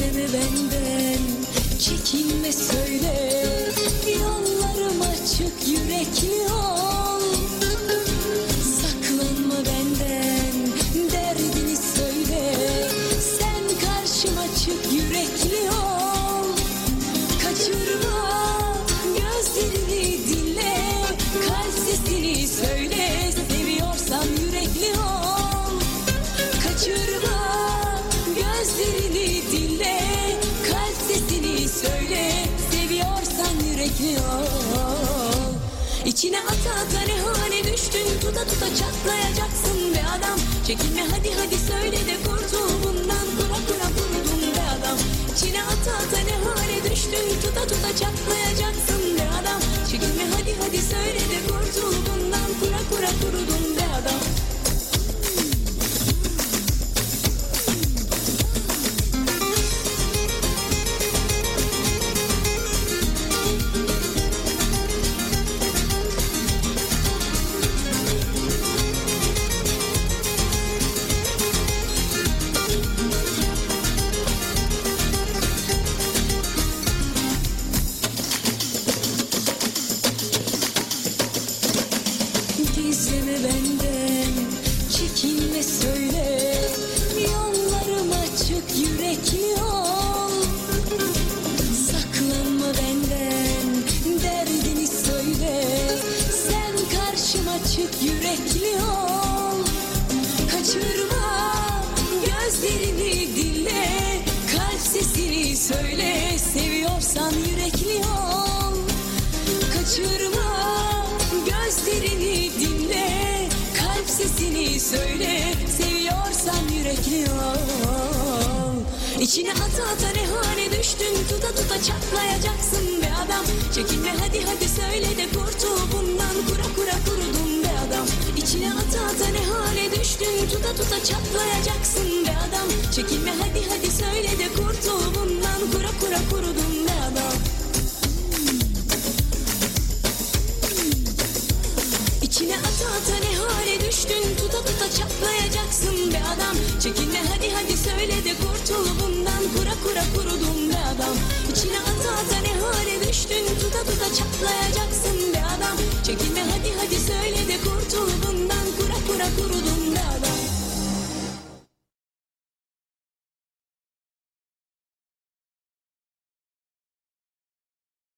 Gizleme benden, çekinme söyle, yollarım açık, yürekli ol. Saklanma benden, derdini söyle, sen karşıma çık, yürekli ol. Kaçırma gözlerini, dinle, kalp sesini söyle, seviyorsan yürekli ol. Kaçırma gözlerini, dinle, kalp sesini söyle, seviyorsan yürekli ol. İçine ata ata ne hale düştün, tuta tuta çatlayacaksın be adam. Çekinme hadi hadi söyle de kurtul bundan, kura kura kurudum be adam. İçine ata ata ne hale düştün, tuta tuta çatlayacaksın be adam. Çekinme hadi hadi söyle de kurtul bundan, kura kura kurudum be adam. Gizleme benden, çekinme söyle, yollarım açık, yürekli ol. Saklanma benden, derdini söyle, sen karşıma çık, yürekli ol. Kaçırma gözlerini, dinle, kalp sesini söyle, seviyorsan yürekli ol. Kaçırma gözlerini, dinle, kalp sesini söyle, seviyorsan yürekli ol. İçine ata ata ne hale düştün, tuta tuta çatlayacaksın be adam. Çekinme hadi hadi söyle de kurtul bundan, kura kura kurudum be adam. İçine ata ata ne hale düştün, tuta tuta çatlayacaksın be adam. Çekinme hadi hadi söyle de kurtul bundan, kura kura kurudum be adam. İçine ata ata ne hale düştün, tuta tuta çatlayacaksın be adam. Çekinme hadi hadi söyle de kurtul bundan, kura kura kurudum be adam. İçine ata ata ne hale düştün, tuta tuta çatlayacaksın be adam. Çekinme hadi hadi söyle de kurtul bundan, kura kura kurudum be adam.